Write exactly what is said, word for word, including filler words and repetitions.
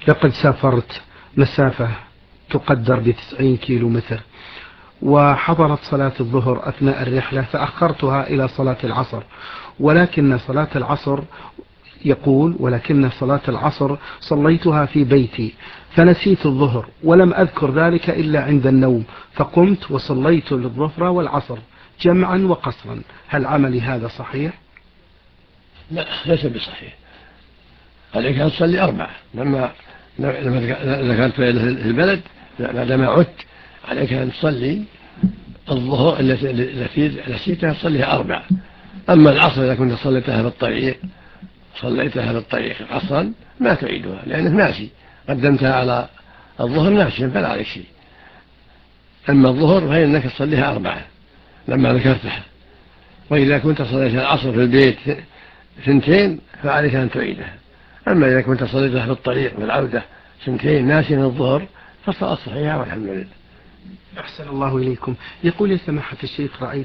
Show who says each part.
Speaker 1: لقد سافرت مسافة تقدر بتسعين كيلو متر، وحضرت صلاة الظهر أثناء الرحلة فأخرتها إلى صلاة العصر، ولكن صلاة العصر يقول ولكن صلاة العصر صليتها في بيتي فنسيت الظهر ولم أذكر ذلك إلا عند النوم، فقمت وصليت الظهر والعصر جمعا وقصرا. هل عملي هذا صحيح؟
Speaker 2: لا، ليس بصحيح. عليك أن تصلي أربعة لما لما كانت في البلد. بعدما عدت عليك أن تصلي الظهر التي نسيتها تصليها أربعة. أما العصر إذا كنت صليتها في الطريق صليتها في الطريق عصرا ما تعيدها لأنك ناسي، قدمتها على الظهر ناسيا فلا عليك شيء. أما الظهر فإنك تصليها أربعة لما ذكرتها. وإذا كنت صليتها العصر في البيت سنتين فعليك أن تعيدها. أما إذا كنت صليتها في الطريق بالعودة سنتين ناسيا الظهر فالصلاة صحيحة والحمد لله.
Speaker 1: أحسن الله إليكم. يقول يا سماحة الشيخ رأيت